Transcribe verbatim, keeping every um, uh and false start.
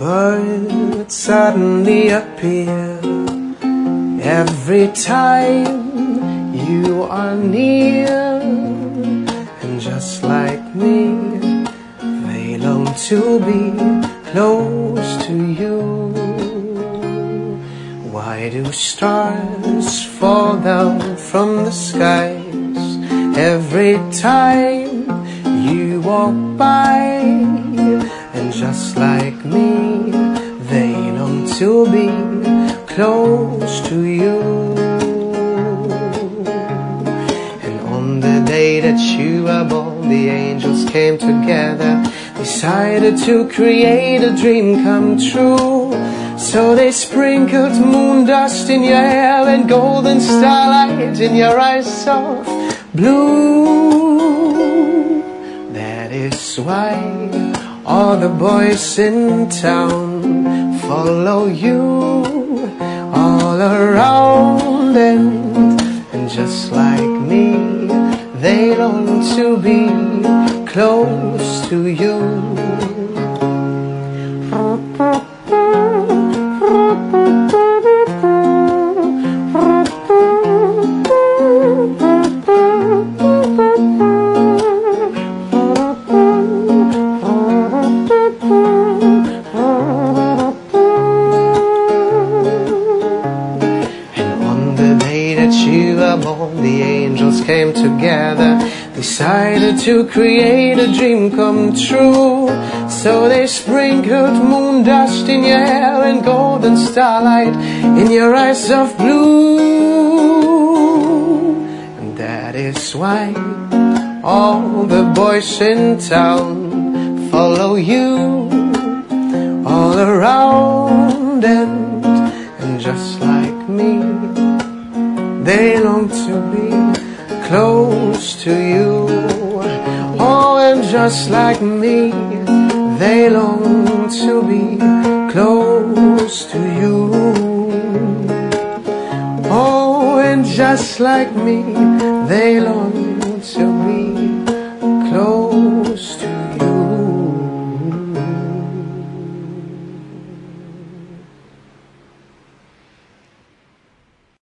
Birds suddenly appear every time you are near, and just like me, they long to be close to you. Why do stars fall down from the skies every time you walk by? And just like me, they long to be close to you. And on the day that you were born, the angels came together, decided to create a dream come true. So they sprinkled moon dust in your hair and golden starlight in your eyes of blue. That is why all the boys in town follow you all around, and, and just like me, they long to be close to you. The angels came together, decided to create a dream come true. So they sprinkled moon dust in your hair and golden starlight in your eyes of blue. And that is why all the boys in town follow you all around, and, and just like me, they long to be close to you. Oh, and just like me, they long to be close to you. Oh, and just like me, they long